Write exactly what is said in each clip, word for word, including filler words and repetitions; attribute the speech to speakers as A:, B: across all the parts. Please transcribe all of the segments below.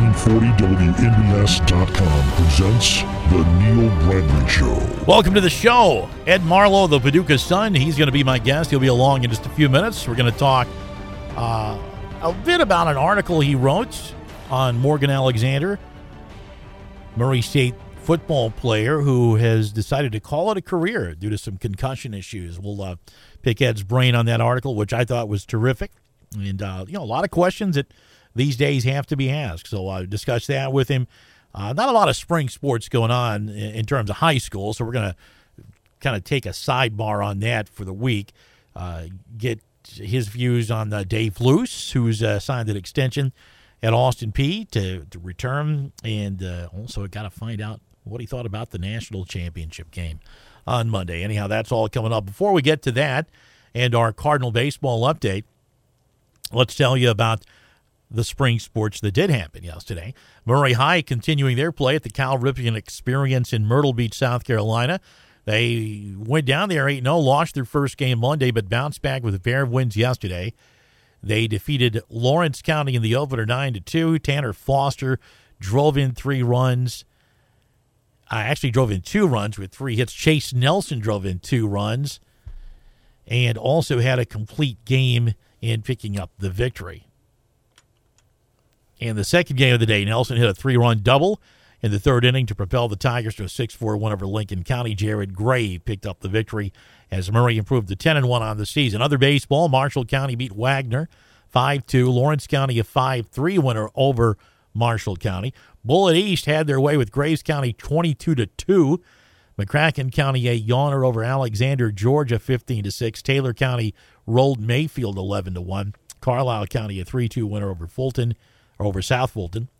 A: thirteen forty W N B S dot com presents The Neil Bradley Show.
B: Welcome to the show. Ed Marlowe, the Paducah Sun, he's going to be my guest. He'll be along in just a few minutes. We're going to talk uh, a bit about an article he wrote on Morgan Alexander, Murray State football player who has decided to call it a career due to some concussion issues. We'll uh, pick Ed's brain on that article, which I thought was terrific. And, uh, you know, a lot of questions that these days have to be asked. So I discussed that with him. Uh, not a lot of spring sports going on in, in terms of high school, so we're going to kind of take a sidebar on that for the week. Uh, get his views on uh, Dave Luce, who's uh, signed an extension at Austin Peay to, to return, and uh, also got to find out what he thought about the national championship game on Monday. Anyhow, that's all coming up. Before we get to that and our Cardinal baseball update, let's tell you about the spring sports that did happen yesterday. Murray High continuing their play at the Cal Ripken Experience in Myrtle Beach, South Carolina. They went down there eight oh, lost their first game Monday, but bounced back with a pair of wins yesterday. They defeated Lawrence County in the opener nine to two. Tanner Foster drove in three runs. I actually drove in two runs with three hits. Chase Nelson drove in two runs and also had a complete game in picking up the victory. And the second game of the day, Nelson hit a three-run double in the third inning to propel the Tigers to a six four win over Lincoln County. Jared Gray picked up the victory as Murray improved to ten and one on the season. Other baseball, Marshall County beat Wagner five two. Lawrence County a five three winner over Marshall County. Bullitt East had their way with Graves County twenty-two to two. McCracken County a yawner over Alexander, Georgia fifteen to six. Taylor County rolled Mayfield eleven to one. Carlisle County a three two winner over Fulton, or over South Fulton.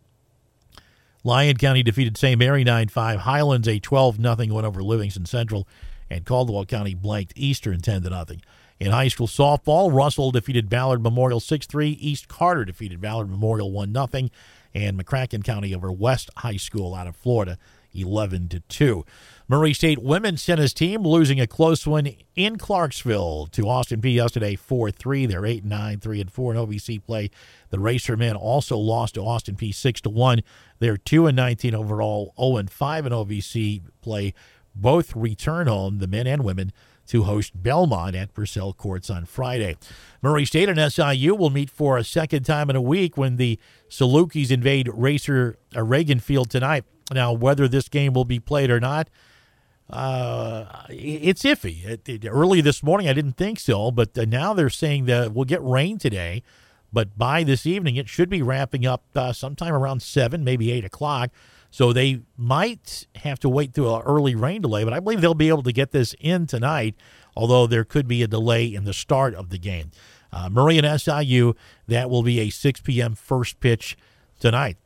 B: Lyon County defeated Saint Mary nine five. Highlands a twelve nothing win over Livingston Central, and Caldwell County blanked Eastern ten to nothing. In high school softball, Russell defeated Ballard Memorial six three. East Carter defeated Ballard Memorial one nothing. And McCracken County over West High School out of Florida eleven to two. Murray State women's tennis team losing a close one in Clarksville to Austin Peay yesterday four three. They're eight and nine, three and four in O V C play. The Racer men also lost to Austin Peay six to one. They're two and nineteen overall, oh and five in O V C play. Both return home, the men and women, to host Belmont at Purcell Courts on Friday. Murray State and S I U will meet for a second time in a week when the Salukis invade Racer uh, Reagan Field tonight. Now, whether this game will be played or not, uh, it's iffy. It, it, early this morning, I didn't think so, but uh, now they're saying that we'll get rain today, but by this evening, it should be wrapping up uh, sometime around seven, maybe eight o'clock. So they might have to wait through an early rain delay, but I believe they'll be able to get this in tonight, although there could be a delay in the start of the game. Uh, Murray and S I U, that will be a six p.m. first pitch tonight.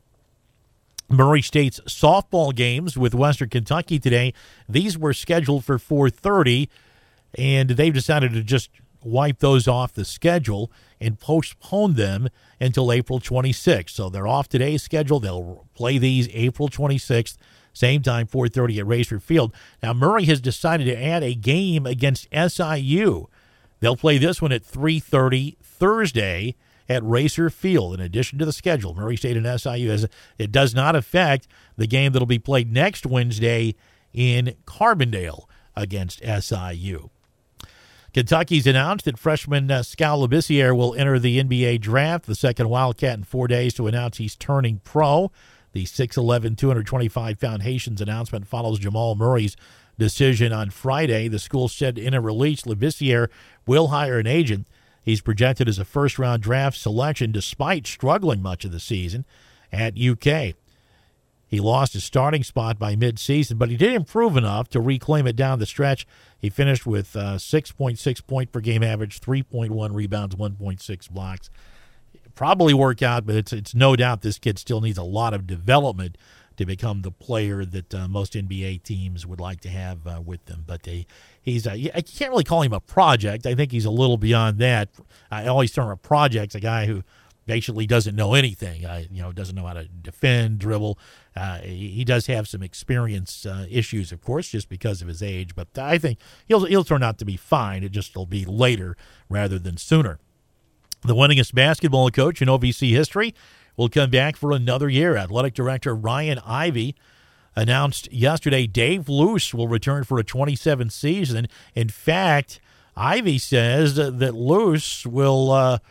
B: Murray State's softball games with Western Kentucky today, these were scheduled for four thirty, and they've decided to just wipe those off the schedule and postpone them until April twenty-sixth. So they're off today's schedule. They'll play these April twenty-sixth, same time, four thirty at Racer Field. Now, Murray has decided to add a game against S I U. They'll play this one at three thirty Thursday at Racer Field, in addition to the schedule. Murray State and S I U, as it does not affect the game that will be played next Wednesday in Carbondale against S I U. Kentucky's announced that freshman uh, Scal Labissiere will enter the N B A draft, the second Wildcat in four days to announce he's turning pro. The six eleven, two hundred twenty-five pound Haitian's announcement follows Jamal Murray's decision on Friday. The school said in a release Labissiere will hire an agent. He's projected as a first-round draft selection despite struggling much of the season at U K. He lost his starting spot by mid-season, but he did improve enough to reclaim it down the stretch. He finished with uh, six point six point per game average, three point one rebounds, one point six blocks. Probably work out, but it's it's no doubt this kid still needs a lot of development to become the player that uh, most N B A teams would like to have uh, with them. But they, he's uh, I can't really call him a project. I think he's a little beyond that. I always term a project a guy who basically doesn't know anything. Uh, you know, doesn't know how to defend, dribble. Uh, he, he does have some experience uh, issues, of course, just because of his age. But I think he'll he'll turn out to be fine. It just will be later rather than sooner. The winningest basketball coach in O V C history will come back for another year. Athletic Director Ryan Ivey announced yesterday Dave Luce will return for a twenty-seventh season. In fact, Ivey says that Luce will uh,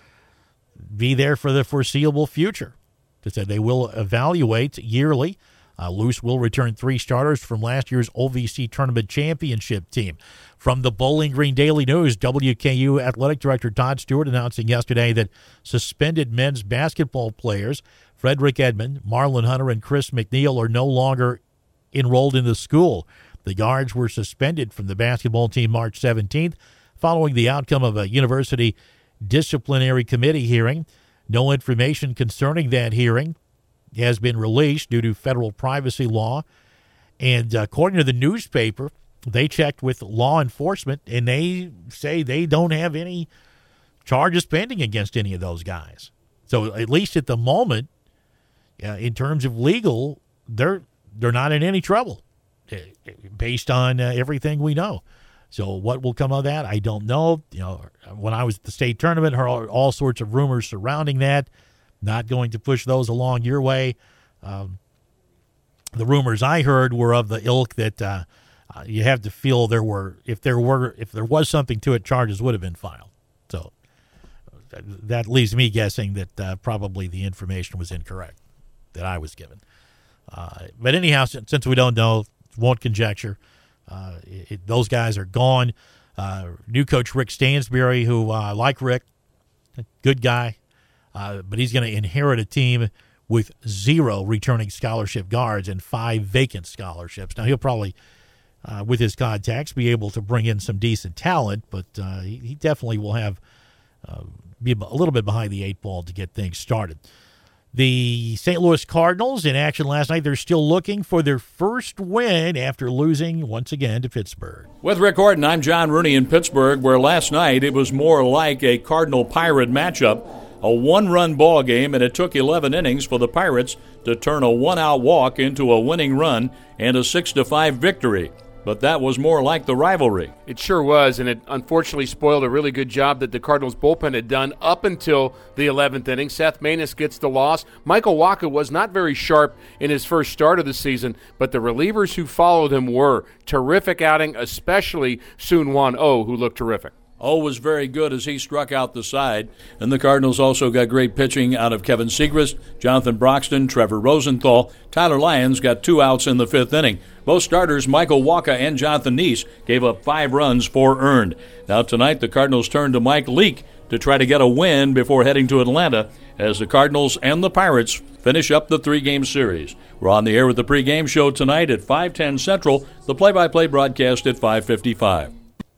B: be there for the foreseeable future. They said they will evaluate yearly. Uh, Luce will return three starters from last year's O V C Tournament Championship team. From the Bowling Green Daily News, W K U Athletic Director Todd Stewart announcing yesterday that suspended men's basketball players Frederick Edmond, Marlon Hunter, and Chris McNeil are no longer enrolled in the school. The guards were suspended from the basketball team March seventeenth following the outcome of a university disciplinary committee hearing. No information concerning that hearing has been released due to federal privacy law. And uh, according to the newspaper, they checked with law enforcement, and they say they don't have any charges pending against any of those guys. So at least at the moment, uh, in terms of legal, they're they're not in any trouble uh, based on uh, everything we know. So what will come of that, I don't know. You know, when I was at the state tournament, heard all, all sorts of rumors surrounding that. Not going to push those along your way. Um, the rumors I heard were of the ilk that uh, uh, you have to feel there were, if there were, if there was something to it, charges would have been filed. So uh, that leaves me guessing that uh, probably the information was incorrect that I was given. Uh, but anyhow, since, since we don't know, won't conjecture. Uh, it, those guys are gone. Uh, new coach Rick Stansbury, who I uh, like Rick, good guy, uh, but he's going to inherit a team with zero returning scholarship guards and five vacant scholarships. Now, he'll probably, uh, with his contacts, be able to bring in some decent talent, but uh, he, he definitely will have uh, be a little bit behind the eight ball to get things started. The Saint Louis Cardinals in action last night. They're still looking for their first win after losing once again to Pittsburgh.
C: With Rick Horton, I'm John Rooney in Pittsburgh, where last night it was more like a Cardinal-Pirate matchup, a one-run ball game, and it took eleven innings for the Pirates to turn a one-out walk into a winning run and a six to five victory. But that was more like the rivalry.
D: It sure was, and it unfortunately spoiled a really good job that the Cardinals bullpen had done up until the eleventh inning. Seth Maness gets the loss. Michael Wacha was not very sharp in his first start of the season, but the relievers who followed him were. Terrific outing, especially Soon-Won Oh, who looked terrific.
C: Oh was very good as he struck out the side. And the Cardinals also got great pitching out of Kevin Segrist, Jonathan Broxton, Trevor Rosenthal. Tyler Lyons got two outs in the fifth inning. Both starters, Michael Wacha and Jonathan Neese, gave up five runs, four earned. Now tonight the Cardinals turn to Mike Leake to try to get a win before heading to Atlanta as the Cardinals and the Pirates finish up the three-game series. We're on the air with the pregame show tonight at five ten Central, the play-by-play broadcast at five fifty-five.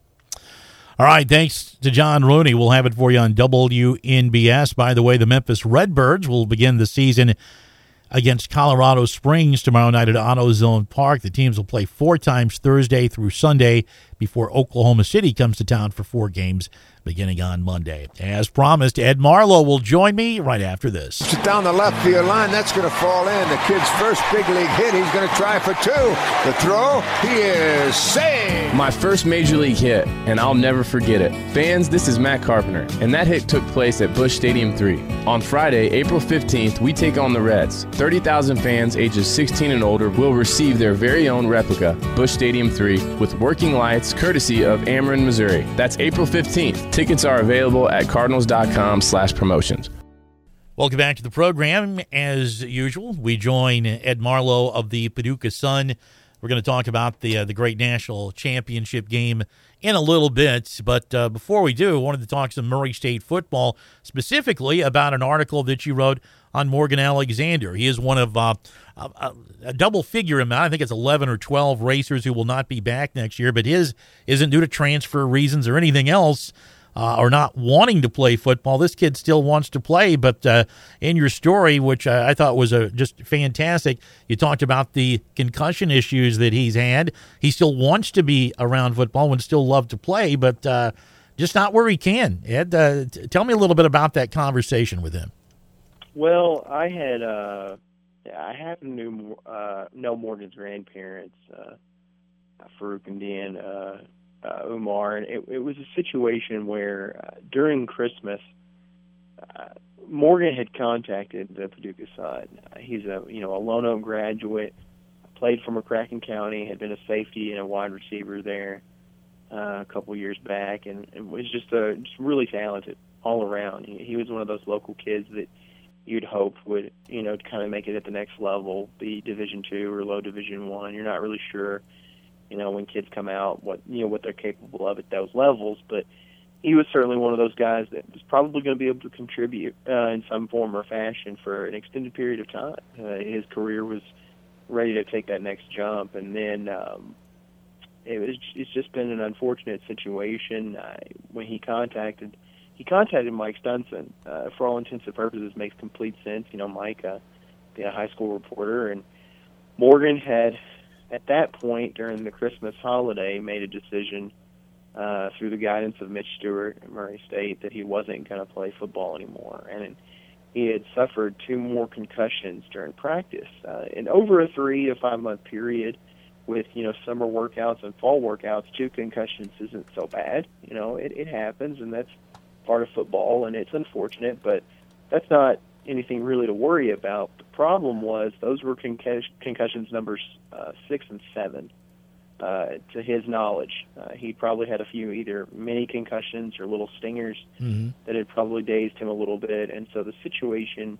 B: All right, thanks to John Rooney. We'll have it for you on W N B S. By the way, the Memphis Redbirds will begin the season against Colorado Springs tomorrow night at AutoZone Park. The teams will play four times Thursday through Sunday before Oklahoma City comes to town for four games beginning on Monday. As promised, Ed Marlowe will join me right after this.
E: Down the left field line, that's going to fall in. The kid's first big league hit. He's going to try for two. The throw, he is saved.
F: My first major league hit, and I'll never forget it. Fans, this is Matt Carpenter, and that hit took place at Busch Stadium three. On Friday, April fifteenth, we take on the Reds. thirty thousand fans ages sixteen and older will receive their very own replica, Busch Stadium three, with working lights courtesy of Ameren, Missouri. That's April fifteenth. Tickets are available at cardinals.com slash promotions.
B: Welcome back to the program. As usual, we join Ed Marlowe of the Paducah Sun. We're going to talk about the uh, the great national championship game in a little bit. But uh, before we do, I wanted to talk some Murray State football, specifically about an article that you wrote on Morgan Alexander. He is one of uh, a, a double-figure amount. I think it's eleven or twelve racers who will not be back next year, but his isn't due to transfer reasons or anything else. Uh, or not wanting to play football. This kid still wants to play, but uh, in your story, which uh, I thought was uh, just fantastic, you talked about the concussion issues that he's had. He still wants to be around football and still love to play, but uh, just not where he can. Ed, uh, t- tell me a little bit about that conversation with him.
G: Well, I had uh, I happened to uh, know Morgan's grandparents, uh, Farouk and Dan, uh Uh, Umar, and it, it was a situation where uh, during Christmas, uh, Morgan had contacted the Paducah side. Uh, he's a you know a Lone Oak graduate, played for McCracken County, had been a safety and a wide receiver there uh, a couple years back, and, and was just a just really talented all around. He, he was one of those local kids that you'd hope would you know kind of make it at the next level, be Division two or low Division one. You're not really sure, you know, when kids come out what you know what they're capable of at those levels, but he was certainly one of those guys that was probably going to be able to contribute uh, in some form or fashion for an extended period of time. Uh, his career was ready to take that next jump, and then um, it was it's just been an unfortunate situation. Uh, when he contacted he contacted Mike Stunson. Uh, for all intents and purposes, makes complete sense. You know, Mike, uh, being a high school reporter, and Morgan had at that point during the Christmas holiday made a decision uh, through the guidance of Mitch Stewart at Murray State that he wasn't going to play football anymore, and he had suffered two more concussions during practice. Uh, and over a three to five month period with, you know, summer workouts and fall workouts, two concussions isn't so bad. You know, it, it happens, and that's part of football, and it's unfortunate, but that's not anything really to worry about. The problem was those were concus- concussions numbers uh, six and seven. Uh, to his knowledge, uh, he probably had a few either mini concussions or little stingers mm-hmm. that had probably dazed him a little bit, and so the situation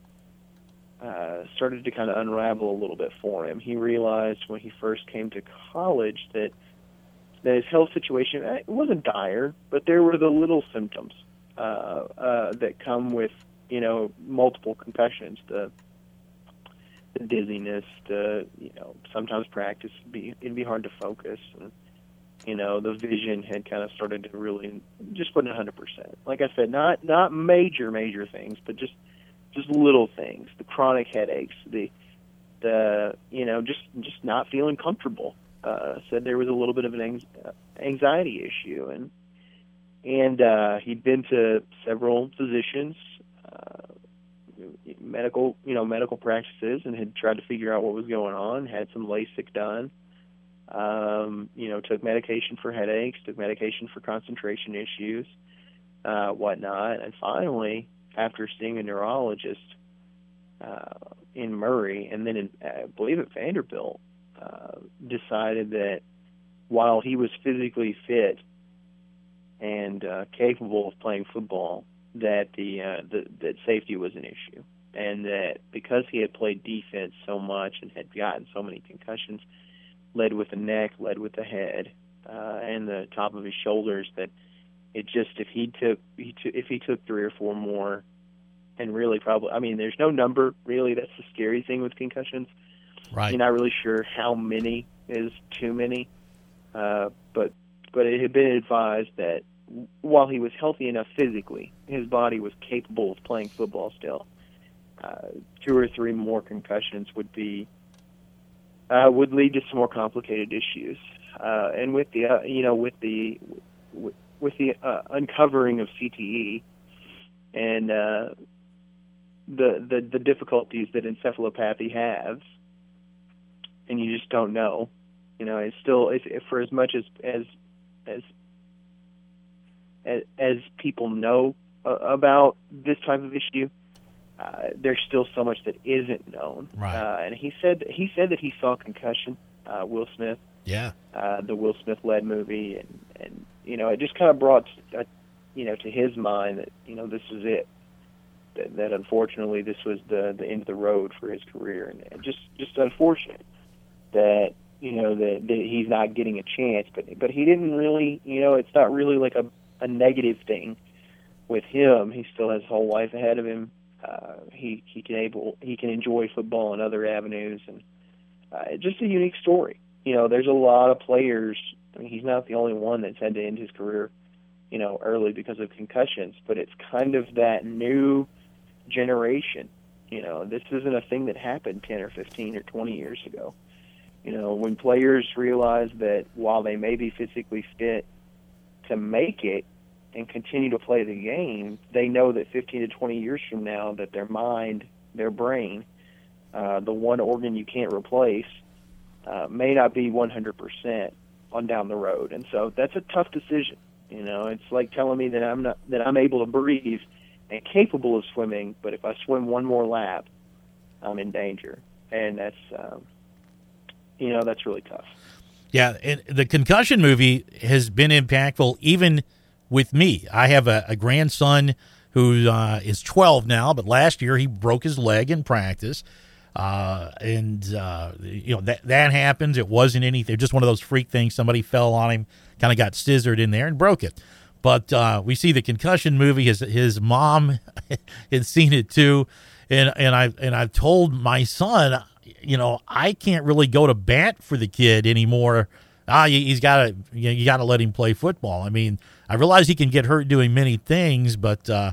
G: uh, started to kind of unravel a little bit for him. He realized when he first came to college that that his health situation, it wasn't dire, but there were the little symptoms uh, uh, that come with, you know, multiple concussions. The the dizziness, the, you know, sometimes practice, it'd be, it'd be hard to focus. And, you know, the vision had kind of started to really just put in one hundred percent. Like I said, not not major, major things, but just just little things. The chronic headaches, the, the you know, just, just not feeling comfortable. Uh, said there was a little bit of an anxiety issue. And, and uh, he'd been to several physicians, uh, medical, you know, medical practices, and had tried to figure out what was going on, had some LASIK done, um, you know, took medication for headaches, took medication for concentration issues, uh, whatnot. And finally, after seeing a neurologist uh, in Murray and then in, I believe at Vanderbilt, uh, decided that while he was physically fit and uh, capable of playing football, that the, uh, the that safety was an issue, and that because he had played defense so much and had gotten so many concussions, led with the neck, led with the head, uh, and the top of his shoulders, that it just if he took he t- if he took three or four more, and really probably I mean there's no number really. That's the scary thing with concussions.
B: Right.
G: You're not really sure how many is too many, uh, but but it had been advised that while he was healthy enough physically, his body was capable of playing football still. Uh, two or three more concussions would be uh, would lead to some more complicated issues. Uh, and with the uh, you know with the with, with the uh, uncovering of C T E and uh, the, the the difficulties that encephalopathy has, and you just don't know. You know, it's still it's, for as much as as as As, as people know uh, about this type of issue, uh, there's still so much that isn't known.
B: Right.
G: Uh, and he said he said that he saw Concussion, uh, Will Smith,
B: yeah,
G: uh, the Will Smith led movie, and, and you know it just kind of brought uh, you know to his mind that you know this was it. That, that unfortunately this was the the end of the road for his career, and, and just just unfortunate that you know that, that he's not getting a chance. But but he didn't really you know it's not really like a a negative thing with him. He still has his whole life ahead of him. Uh, he he can able he can enjoy football in other avenues, and uh, just a unique story. You know, there's a lot of players. I mean, he's not the only one that's had to end his career, you know, early because of concussions. But it's kind of that new generation. You know, this isn't a thing that happened ten or fifteen or twenty years ago. You know, when players realize that while they may be physically fit to make it and continue to play the game, they know that fifteen to twenty years from now that their mind, their brain, uh, the one organ you can't replace, uh, may not be one hundred percent on down the road. And so that's a tough decision. You know, it's like telling me that I'm not that I'm able to breathe and capable of swimming, but if I swim one more lap, I'm in danger. And that's, um, you know, that's really tough.
B: Yeah, and the concussion movie has been impactful even with me. I have a, a grandson who uh, is twelve now, but last year he broke his leg in practice. Uh, and, uh, you know, that that happens. It wasn't anything, just one of those freak things. Somebody fell on him, kind of got scissored in there and broke it. But uh, we see the concussion movie. His his mom had seen it too, and and I and I've told my son, you know, I can't really go to bat for the kid anymore. Ah, he's got to you know, you got to let him play football. I mean, I realize he can get hurt doing many things, but uh,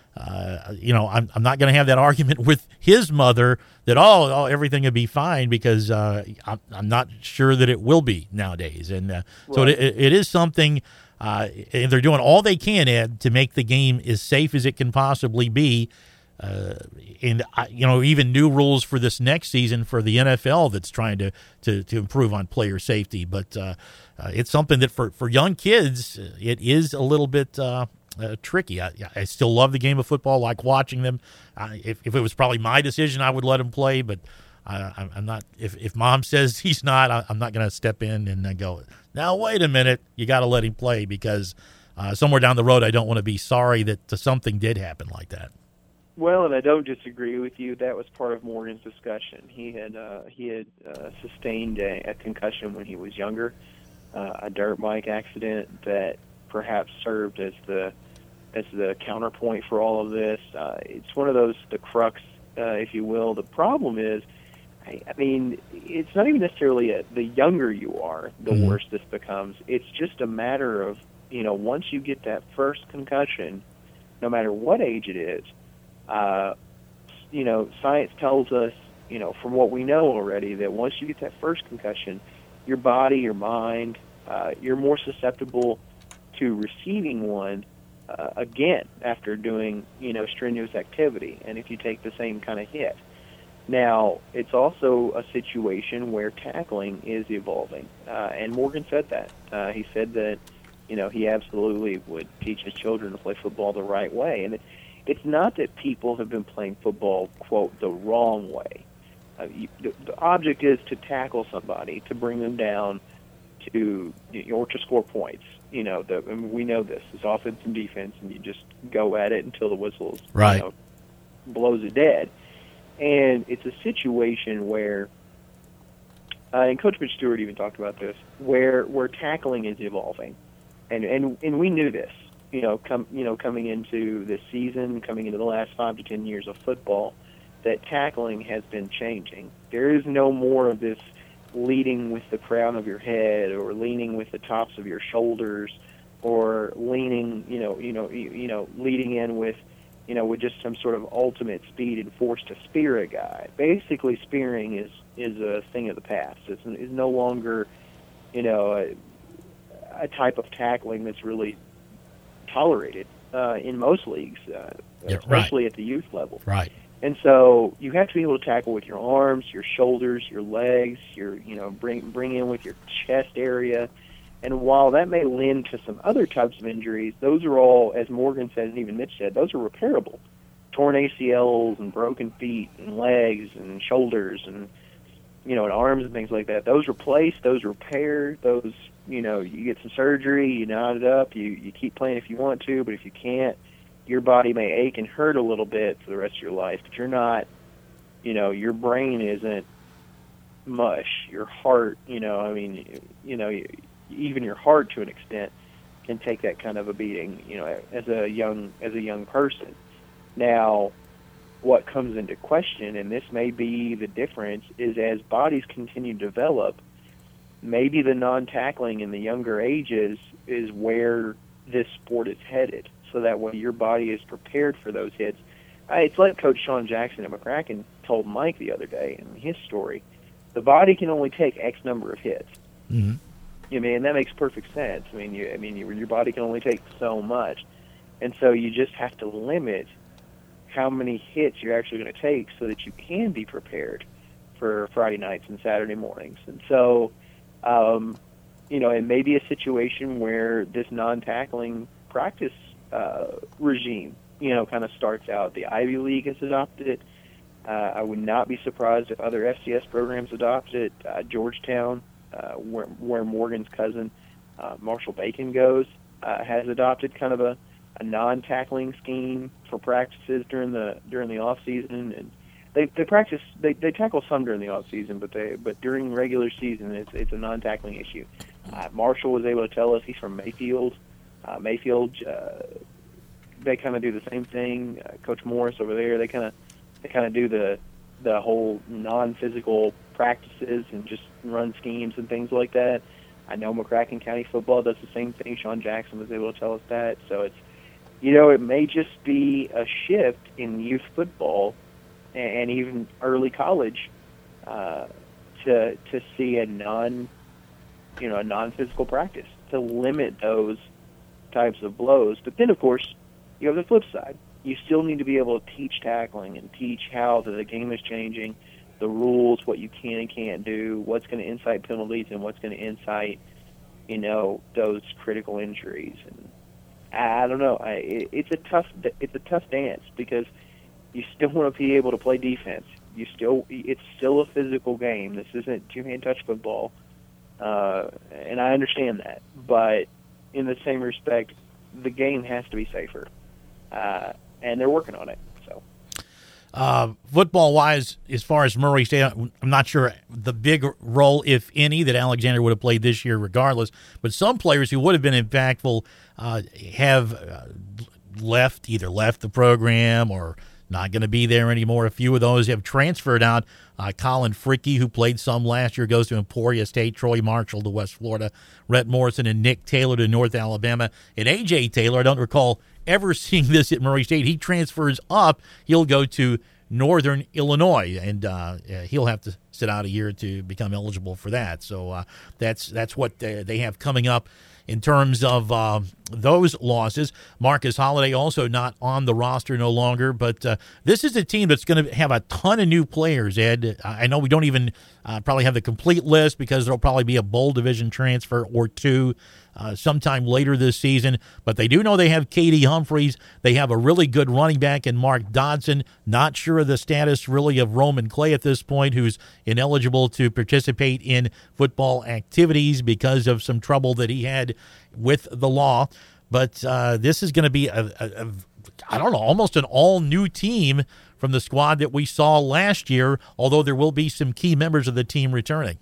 B: uh, you know, I'm I'm not going to have that argument with his mother that oh, oh everything will be fine, because uh, I'm, I'm not sure that it will be nowadays, and uh, right. so it, it is something. Uh, and they're doing all they can, Ed, to make the game as safe as it can possibly be. Uh, and, uh, you know, even new rules for this next season for the N F L that's trying to, to, to improve on player safety. But uh, uh, it's something that for, for young kids, it is a little bit uh, uh, tricky. I, I still love the game of football, like watching them. Uh, if, if it was probably my decision, I would let him play, but I, I'm not. If, if mom says he's not, I, I'm not going to step in and then go, now, wait a minute, you got to let him play, because uh, somewhere down the road, I don't want to be sorry that something did happen like that.
G: Well, and I don't disagree with you. That was part of Morgan's discussion. He had uh, he had uh, sustained a, a concussion when he was younger, uh, a dirt bike accident that perhaps served as the as the counterpoint for all of this. Uh, it's one of those, the crux, uh, if you will. The problem is, I mean, it's not even necessarily a, the younger you are, the mm-hmm. worse this becomes. It's just a matter of, you know, once you get that first concussion, no matter what age it is, uh, you know, science tells us, you know, from what we know already, that once you get that first concussion, your body, your mind, uh, you're more susceptible to receiving one uh, again after doing, you know, strenuous activity, and if you take the same kind of hit. Now, it's also a situation where tackling is evolving, uh, and Morgan said that. Uh, he said that, you know, he absolutely would teach his children to play football the right way. And it, it's not that people have been playing football, quote, the wrong way. Uh, you, the, the object is to tackle somebody, to bring them down, to or to score points. You know, the, I mean, we know this. It's offense and defense, and you just go at it until the whistles
B: right.
G: you know, blows it dead. And it's a situation where, uh, and Coach Mitch Stewart even talked about this, where where tackling is evolving, and and and we knew this, you know, come you know coming into this season, coming into the last five to ten years of football, that tackling has been changing. There is no more of this leading with the crown of your head, or leaning with the tops of your shoulders, or leaning, you know, you know, you, you know, leading in with. you know, with just some sort of ultimate speed and force to spear a guy. Basically, spearing is, is a thing of the past. It's, it's no longer, you know, a, a type of tackling that's really tolerated uh, in most leagues, uh,
B: yeah,
G: especially
B: right.
G: at the youth level.
B: Right.
G: And so you have to be able to tackle with your arms, your shoulders, your legs, your, you know, bring bring in with your chest area. And while that may lend to some other types of injuries, those are all, as Morgan said and even Mitch said, those are repairable. Torn A C Ls and broken feet and legs and shoulders and, you know, and arms and things like that. Those replace, those repair, those, you know, you get some surgery, you knot it up, you, you keep playing if you want to, but if you can't, your body may ache and hurt a little bit for the rest of your life, but you're not, you know, your brain isn't mush. Your heart, you know, I mean, you know, you, even your heart to an extent can take that kind of a beating, you know, as a young as a young person. Now, what comes into question, and this may be the difference, is as bodies continue to develop, maybe the non-tackling in the younger ages is where this sport is headed, so that way your body is prepared for those hits. Uh, it's like Coach Sean Jackson at McCracken told Mike the other day in his story. The body can only take X number of hits.
B: Mm-hmm.
G: I mean, that makes perfect sense. I mean, you, I mean, your, your body can only take so much, and so you just have to limit how many hits you're actually going to take so that you can be prepared for Friday nights and Saturday mornings. And so, um, you know, it may be a situation where this non-tackling practice uh, regime you know, kind of starts out. The Ivy League has adopted it. Uh, I would not be surprised if other F C S programs adopt it. Uh, Georgetown, uh, where, where Morgan's cousin, uh, Marshall Bacon, goes, uh, has adopted kind of a, a non-tackling scheme for practices during the during the off season, and they they practice they, they tackle some during the off season, but they but during regular season it's it's a non-tackling issue. Uh, Marshall was able to tell us he's from Mayfield. Uh, Mayfield, uh, they kind of do the same thing. Uh, Coach Morris over there, they kind of they kind of do the the whole non-physical practices and just run schemes and things like that. I know McCracken County football does the same thing. Sean Jackson was able to tell us that. So it's, you know, it may just be a shift in youth football and even early college uh, to to see a non, you know, a non-physical practice to limit those types of blows. But then, of course, you have the flip side. You still need to be able to teach tackling and teach how the game is changing, the rules, what you can and can't do, what's going to incite penalties and what's going to incite, you know, those critical injuries. And I, I don't know. I, it, it's a tough it's a tough dance because you still want to be able to play defense. You still it's still a physical game. This isn't two-hand touch football, uh, and I understand that. But in the same respect, the game has to be safer, uh, and they're working on it. So.
B: Uh, football-wise, as far as Murray State, I'm not sure the big role, if any, that Alexander would have played this year regardless. But some players who would have been impactful uh, have uh, left, either left the program or not going to be there anymore. A few of those have transferred out. Uh, Colin Fricke, who played some last year, goes to Emporia State. Troy Marshall to West Florida. Rhett Morrison and Nick Taylor to North Alabama. And A J Taylor, I don't recall ever seeing this at Murray State. He transfers up. He'll go to Northern Illinois, and uh, he'll have to sit out a year to become eligible for that. So uh, that's that's what they, they have coming up in terms of uh, those losses. Marcus Holiday also not on the roster no longer, but uh, this is a team that's going to have a ton of new players, Ed. I know we don't even uh, probably have the complete list because there'll probably be a bowl division transfer or two uh, sometime later this season, but they do know they have Katie Humphreys. They have a really good running back in Mark Dodson. Not sure of the status really of Roman Clay at this point, who's ineligible to participate in football activities because of some trouble that he had with the law. But uh, this is going to be, a, a, a, I don't know, almost an all-new team from the squad that we saw last year, although there will be some key members of the team returning.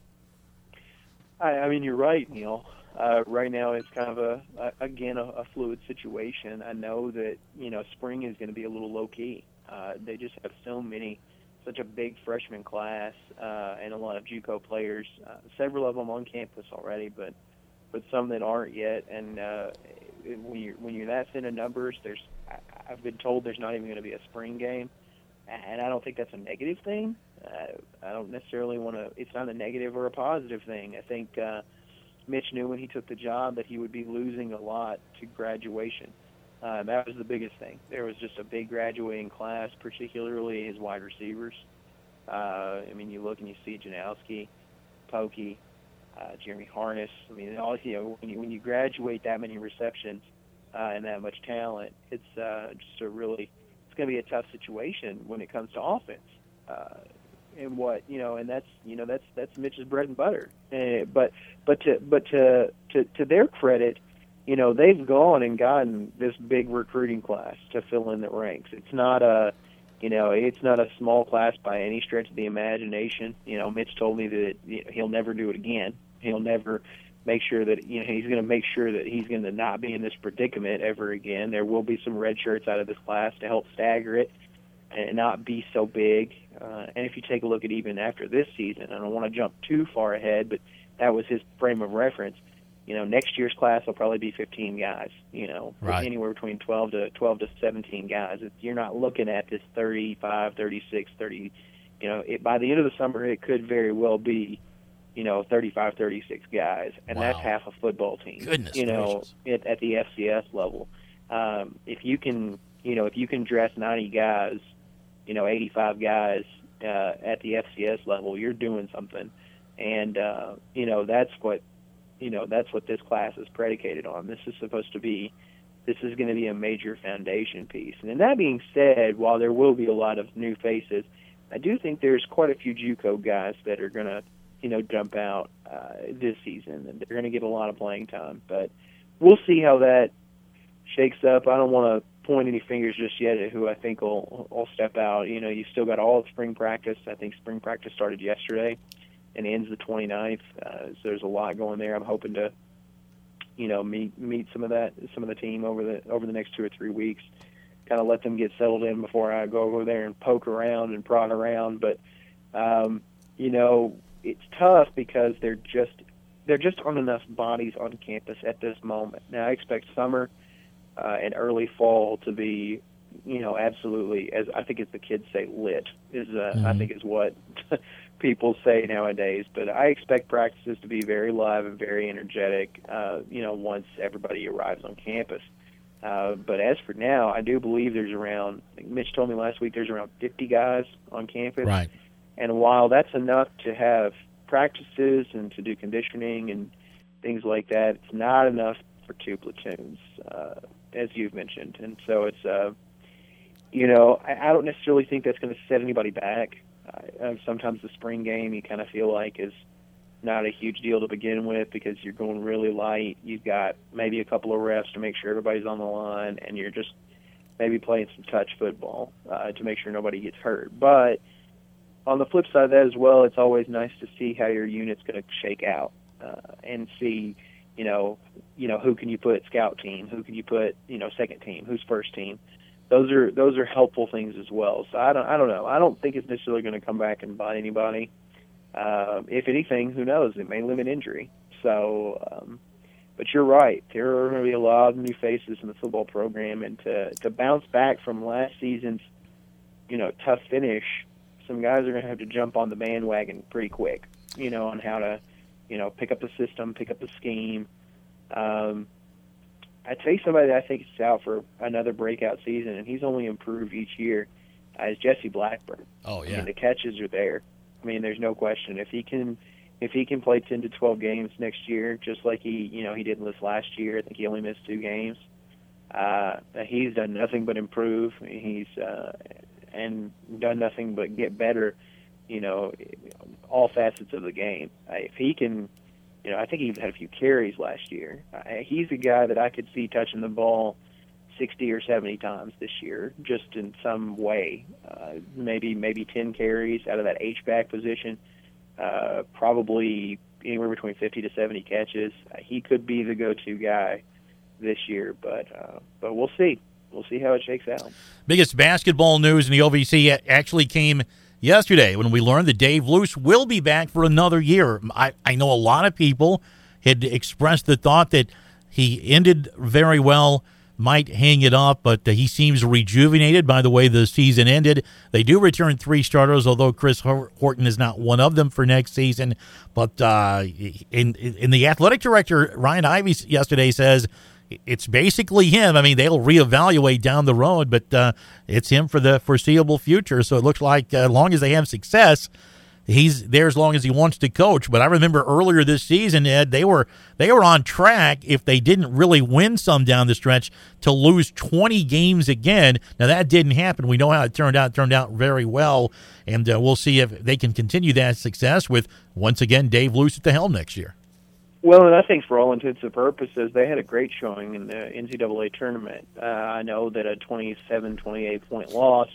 G: I, I mean, you're right, Neil. Uh, right now it's kind of, a, a again, a, a fluid situation. I know that, you know, spring is going to be a little low-key. Uh, they just have so many, such a big freshman class uh, and a lot of JUCO players, uh, several of them on campus already, but but some that aren't yet. And uh, when you're when you're that thin of numbers, there's I, I've been told there's not even going to be a spring game, and I don't think that's a negative thing. Uh, I don't necessarily want to. It's not a negative or a positive thing. I think uh, Mitch knew when he took the job that he would be losing a lot to graduation. Uh, that was the biggest thing. There was just a big graduating class, particularly his wide receivers. Uh, I mean, you look and you see Janowski, Pokey, uh, Jeremy Harness. I mean, all you know, when you, when you graduate that many receptions uh, and that much talent, it's uh, just a really it's going to be a tough situation when it comes to offense. Uh, and what you know, and that's you know that's that's Mitch's bread and butter. Uh, but but to but to to to their credit, you know, they've gone and gotten this big recruiting class to fill in the ranks. It's not a, you know, it's not a small class by any stretch of the imagination. You know, Mitch told me that you know, he'll never do it again. He'll never make sure that, you know, he's going to make sure that he's going to not be in this predicament ever again. There will be some red shirts out of this class to help stagger it and not be so big. Uh, and if you take a look at even after this season, I don't want to jump too far ahead, but that was his frame of reference. You know, next year's class will probably be fifteen guys, you know,
B: right.
G: Anywhere between twelve to twelve to seventeen guys. It's, you're not looking at this thirty-five, thirty-six, thirty, you know, it, by the end of the summer, it could very well be, you know, thirty-five, thirty-six guys, and
B: Wow.
G: that's half a football team,
B: Goodness
G: you know,
B: gracious.
G: at, at the F C S level. Um, if you can, you know, if you can dress ninety guys, you know, eighty-five guys uh, at the F C S level, you're doing something. And, uh, you know, that's what, you know, that's what this class is predicated on. This is supposed to be, this is going to be a major foundation piece. And then that being said, while there will be a lot of new faces, I do think there's quite a few JUCO guys that are going to, you know, jump out uh, this season, and they're going to get a lot of playing time. But we'll see how that shakes up. I don't want to point any fingers just yet at who I think will, will step out. You know, you still got all of spring practice. I think spring practice started yesterday and ends the twenty-ninth. Uh, so there's a lot going there. I'm hoping to, you know, meet meet some of that some of the team over the over the next two or three weeks. Kind of let them get settled in before I go over there and poke around and prod around. But um, you know, it's tough because they're just there just aren't enough bodies on campus at this moment. Now I expect summer uh, and early fall to be, you know, absolutely, as I think as the kids say, lit is uh, mm-hmm. I think is what people say nowadays. But I expect practices to be very live and very energetic. Uh, you know, once everybody arrives on campus. Uh, but as for now, I do believe there's around, I think Mitch told me last week, there's around fifty guys on campus.
B: Right.
G: And while that's enough to have practices and to do conditioning and things like that, it's not enough for two platoons, uh, as you've mentioned. And so it's, uh, you know, I, I don't necessarily think that's going to set anybody back. Uh, sometimes the spring game you kind of feel like is not a huge deal to begin with because you're going really light. You've got maybe a couple of reps to make sure everybody's on the line, and you're just maybe playing some touch football uh, to make sure nobody gets hurt. But on the flip side of that as well, it's always nice to see how your unit's going to shake out uh, and see, you know, you know, who can you put scout team, who can you put, you know, second team, who's first team. Those are those are helpful things as well. So I don't I don't know. I don't think it's necessarily going to come back and bite anybody. Uh, if anything, who knows? It may limit injury. So, um, but you're right. There are going to be a lot of new faces in the football program, and to to bounce back from last season's, you know, tough finish, some guys are going to have to jump on the bandwagon pretty quick. You know, on how to, you know, pick up the system, pick up the scheme. Um, I tell you somebody that I think is out for another breakout season, and he's only improved each year, uh, is Jesse Blackburn.
B: Oh yeah,
G: I mean, the catches are there. I mean, there's no question. If he can, if he can play ten to twelve games next year, just like he, you know, he did this last year. I think he only missed two games. Uh, he's done nothing but improve. He's uh, and done nothing but get better. You know, all facets of the game. Uh, if he can, you know, I think he even had a few carries last year. Uh, he's a guy that I could see touching the ball sixty or seventy times this year, just in some way. Uh, maybe maybe ten carries out of that H-back position, uh, probably anywhere between fifty to seventy catches. Uh, he could be the go-to guy this year, but uh, but we'll see. We'll see how it shakes out.
B: Biggest basketball news in the O V C actually came yesterday when we learned that Dave Luce will be back for another year. I, I know a lot of people had expressed the thought that he ended very well, might hang it up, but uh, he seems rejuvenated by the way the season ended. They do return three starters, although Chris Horton is not one of them for next season. But uh, in, in the athletic director, Ryan Ivey, yesterday says it's basically him. I mean, they'll reevaluate down the road, but uh, it's him for the foreseeable future. So it looks like uh, as long as they have success, he's there as long as he wants to coach. But I remember earlier this season, Ed, they were they were on track, if they didn't really win some down the stretch, to lose twenty games again. Now, that didn't happen. We know how it turned out. It turned out very well, and uh, we'll see if they can continue that success with, once again, Dave Luce at the helm next year.
G: Well, and I think for all intents and purposes, they had a great showing in the N C double A tournament. Uh, I know that a twenty-seven, twenty-eight point loss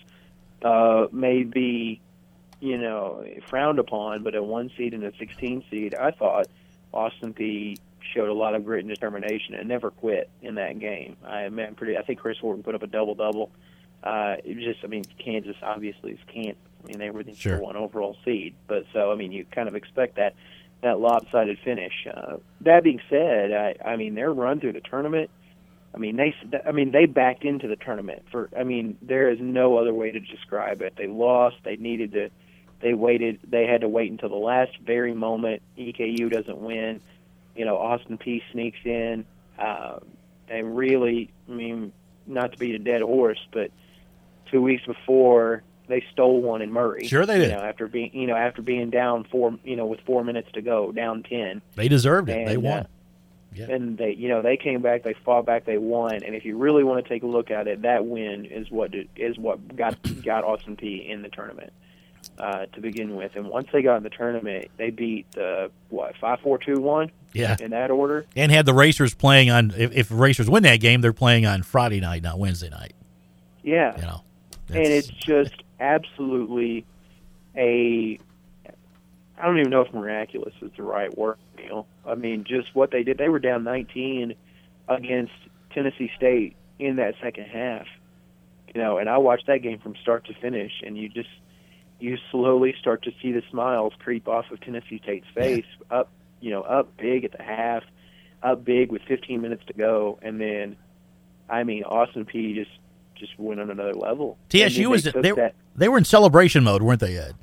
G: uh, may be, you know, frowned upon, but a one seed and a sixteen seed, I thought Austin Peay showed a lot of grit and determination and never quit in that game. I am pretty. I think Chris Horton put up a double double. Uh, it was just, I mean, Kansas obviously can't. I mean, they were the
B: sure.
G: number one overall seed, but so I mean, you kind of expect that that lopsided finish. Uh, that being said, I, I mean, their run through the tournament. I mean, they. I mean, they backed into the tournament for. I mean, there is no other way to describe it. They lost. They needed to. They waited. They had to wait until the last very moment. E K U doesn't win. You know, Austin Peay sneaks in. Uh, and really, I mean, not to beat a dead horse, but two weeks before they stole one in Murray.
B: Sure, they did.
G: You know, after being, you know, after being down four, you know, with four minutes to go, down ten.
B: They deserved it.
G: And,
B: they won.
G: Uh,
B: Yeah.
G: And they, you know, they came back, they fought back, they won. And if you really want to take a look at it, that win is what did, is what got got Austin Peay in the tournament uh, to begin with. And once they got in the tournament, they beat uh, what five, four, two, one.
B: Yeah.
G: In that order.
B: And had the Racers playing on. If, if Racers win that game, they're playing on Friday night, not Wednesday night.
G: Yeah.
B: You know,
G: and it's just absolutely a. I don't even know if miraculous is the right word, Neil. I mean, just what they did. They were down nineteen against Tennessee State in that second half. You know, and I watched that game from start to finish, and you just you slowly start to see the smiles creep off of Tennessee State's face, yeah. up, you know, up big at the half, up big with fifteen minutes to go, and then, I mean, Austin Peay just just went on another level.
B: T S U was
G: they,
B: they,
G: that,
B: they were in celebration mode, weren't they, Ed?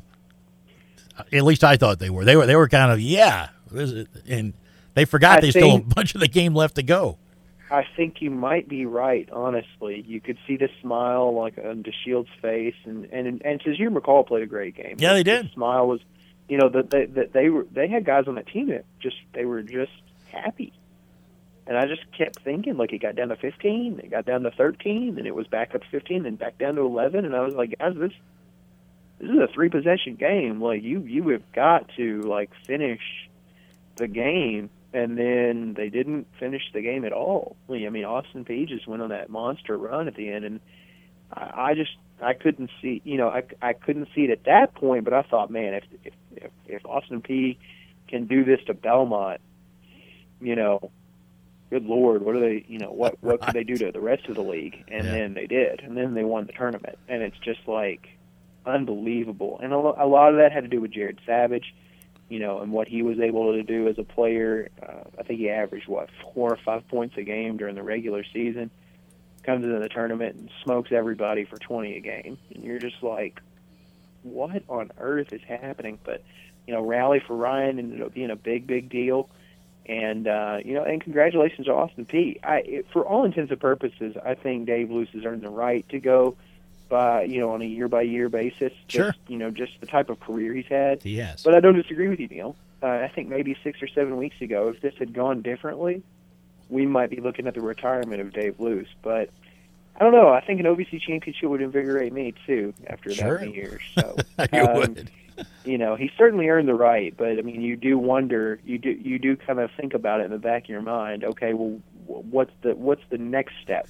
B: At least I thought they were. They were. They were kind of yeah, and they forgot
G: I
B: there's
G: think,
B: still a bunch of the game left to go.
G: I think you might be right. Honestly, you could see the smile like on DeShield's face, and and and Tizir McCall played a great game.
B: Yeah, they did.
G: The smile was, you know, that they, that they were they had guys on that team that just they were just happy, and I just kept thinking like it got down to fifteen, it got down to thirteen, and it was back up to fifteen, then back down to eleven, and I was like, guys, this. This is a three possession game. Like you, you have got to like finish the game, and then they didn't finish the game at all. I mean, Austin Peay just went on that monster run at the end, and I, I just I couldn't see. You know, I, I couldn't see it at that point. But I thought, man, if if if, if Austin Peay can do this to Belmont, you know, good Lord, what are they? You know, what what could they do to the rest of the league? And
B: yeah.
G: then they did, and then they won the tournament, and it's just like. Unbelievable. And a lot of that had to do with Jared Savage, you know, and what he was able to do as a player. Uh, I think he averaged, what, four or five points a game during the regular season. Comes into the tournament and smokes everybody for twenty a game. And you're just like, what on earth is happening? But, you know, Rally for Ryan ended up being a big, big deal. And, uh, you know, and congratulations to Austin Peay. I, it, for all intents and purposes, I think Dave Luce has earned the right to go by, you know, on a year-by-year basis. Just,
B: sure.
G: You know, just the type of career he's had.
B: He has.
G: But I don't disagree with you, Neil. Uh, I think maybe six or seven weeks ago, if this had gone differently, we might be looking at the retirement of Dave Luce. But I don't know. I think an O V C championship would invigorate me, too, after
B: sure.
G: that many years. So,
B: you
G: um,
B: would.
G: You know, he certainly earned the right. But, I mean, you do wonder, you do you do kind of think about it in the back of your mind, okay, well, what's the what's the next step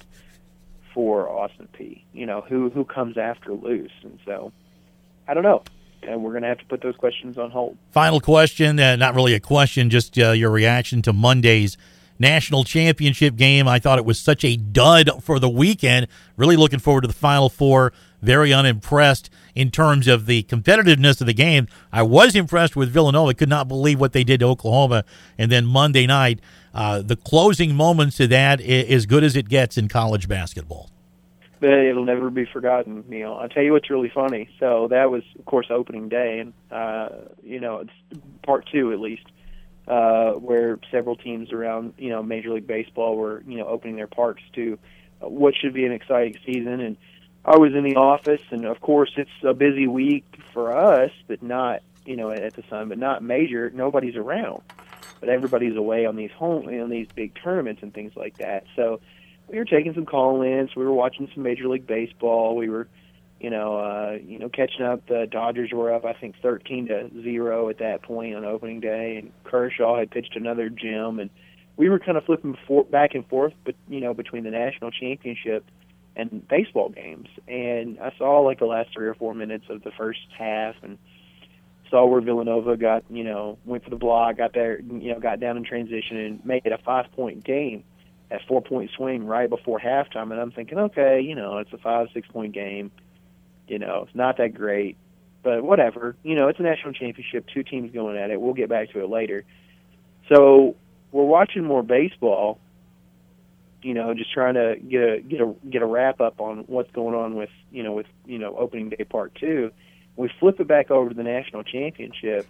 G: for Austin Peay? You know, who who comes after Luce? And so, I don't know. And we're going to have to put those questions on hold.
B: Final question, uh, not really a question, just uh, your reaction to Monday's national championship game. I thought it was such a dud for the weekend. Really looking forward to the Final Four. Very unimpressed in terms of the competitiveness of the game. I was impressed with Villanova. Could not believe what they did to Oklahoma. And then Monday night, uh, the closing moments of that is as good as it gets in college basketball.
G: But it'll never be forgotten, Neil. I'll tell you what's really funny. So that was, of course, opening day, and, uh, you know, it's part two at least, uh, where several teams around, you know, Major League Baseball were, you know, opening their parks to what should be an exciting season. And I was in the office, and, of course, it's a busy week for us, but not, you know, at the Sun, but not major. Nobody's around. But everybody's away on these home, on these big tournaments and things like that. So we were taking some call-ins. We were watching some Major League Baseball. We were, you know, uh, you know, catching up. The Dodgers were up, I think, thirteen to zero at that point on opening day, and Kershaw had pitched another gem, and we were kind of flipping for, back and forth, but you know, between the national championship and baseball games. And I saw like the last three or four minutes of the first half, and saw where Villanova got, you know, went for the block, got there, you know, got down in transition, and made it a five-point game. That four-point swing right before halftime, and I'm thinking, okay, you know, it's a five, six-point game. You know, it's not that great, but whatever. You know, it's a national championship, two teams going at it. We'll get back to it later. So we're watching more baseball, you know, just trying to get a get a get a wrap up on what's going on with, you know, with, you know, opening day part two. We flip it back over to the national championship,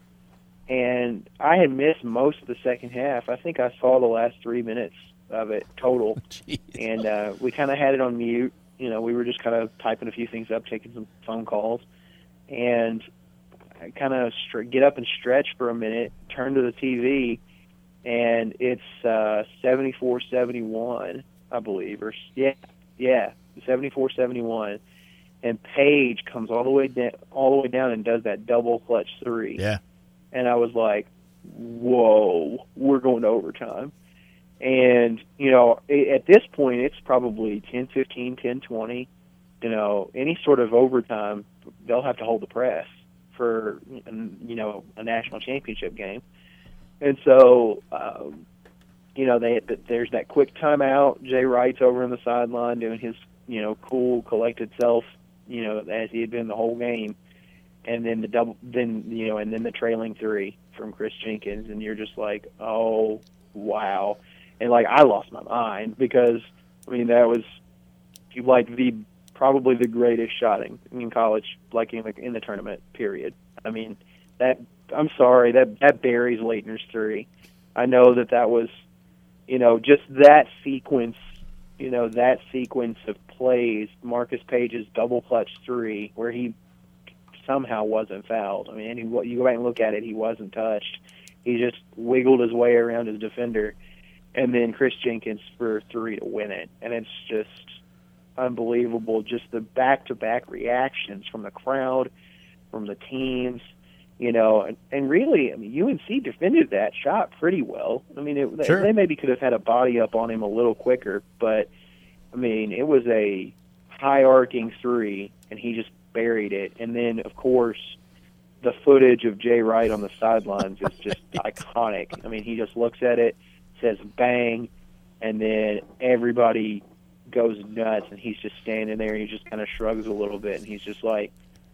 G: and I had missed most of the second half. I think I saw the last three minutes of it total.
B: Jeez.
G: And uh, we kind of had it on mute. You know, we were just kind of typing a few things up, taking some phone calls, and I kind of str- get up and stretch for a minute, turn to the T V, and it's uh, seventy-four seventy-one, I believe, or yeah, yeah, seventy-four seventy-one, and Paige comes all the way down, all the way down, and does that double clutch three.
B: Yeah,
G: and I was like, "Whoa, we're going to overtime." And you know, at this point, it's probably ten fifteen, ten twenty. You know, any sort of overtime, they'll have to hold the press for, you know, a national championship game. And so, um, you know, they there's that quick timeout. Jay Wright's over on the sideline doing his, you know, cool, collected self, you know, as he had been the whole game. And then the double, then you know, and then the trailing three from Chris Jenkins, and you're just like, oh wow, and like I lost my mind because I mean that was like the probably the greatest shot in, in college, like in the in the tournament period. I mean that. I'm sorry, that that buries Leitner's three. I know that that was, you know, just that sequence, you know, that sequence of plays, Marcus Page's double clutch three, where he somehow wasn't fouled. I mean, he, you go back and look at it, he wasn't touched. He just wiggled his way around his defender, and then Chris Jenkins for three to win it. And it's just unbelievable, just the back-to-back reactions from the crowd, from the teams. You know, and, and really, I mean, U N C defended that shot pretty well. I mean, it,
B: sure.
G: they maybe could have had a body up on him a little quicker, but, I mean, it was a high-arcing three, and he just buried it. And then, of course, the footage of Jay Wright on the sidelines is just iconic. I mean, he just looks at it, says bang, and then everybody goes nuts, and he's just standing there, and he just kind of shrugs a little bit, and he's just like,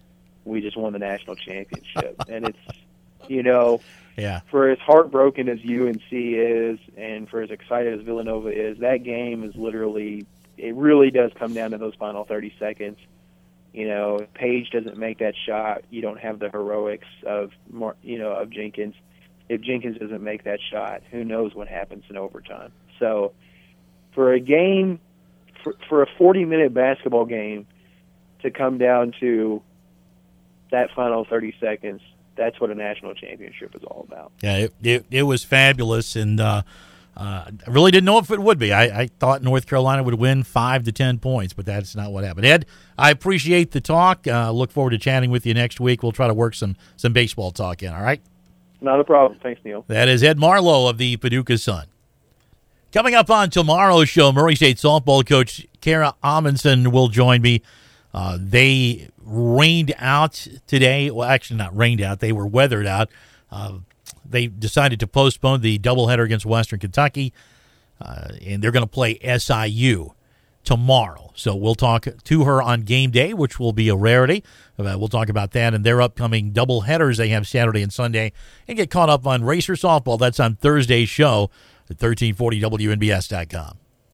G: we just won the national championship. And it's, you know,
B: yeah.
G: for as heartbroken as U N C is and for as excited as Villanova is, that game is literally, it really does come down to those final thirty seconds. You know, if Page doesn't make that shot, you don't have the heroics of, you know, of Jenkins. If Jenkins doesn't make that shot, who knows what happens in overtime. So for a game, for, for a forty-minute basketball game to come down to that final thirty seconds, that's what a national championship is all about.
B: Yeah, it it, it was fabulous, and uh, uh, I really didn't know if it would be. I, I thought North Carolina would win five to ten points, but that's not what happened. Ed, I appreciate the talk. Uh, look forward to chatting with you next week. We'll try to work some, some baseball talk in, all right?
G: Not a problem. Thanks, Neil.
B: That is Ed Marlowe of the Paducah Sun. Coming up on tomorrow's show, Murray State softball coach Kara Amundsen will join me. Uh, they rained out today. Well, actually not rained out. They were weathered out. Uh, they decided to postpone the doubleheader against Western Kentucky, uh, and they're going to play S I U tomorrow. So we'll talk to her on game day, which will be a rarity. Uh, we'll talk about that and their upcoming doubleheaders they have Saturday and Sunday, and get caught up on Racer softball. That's on Thursday's show at thirteen forty W N B S dot com.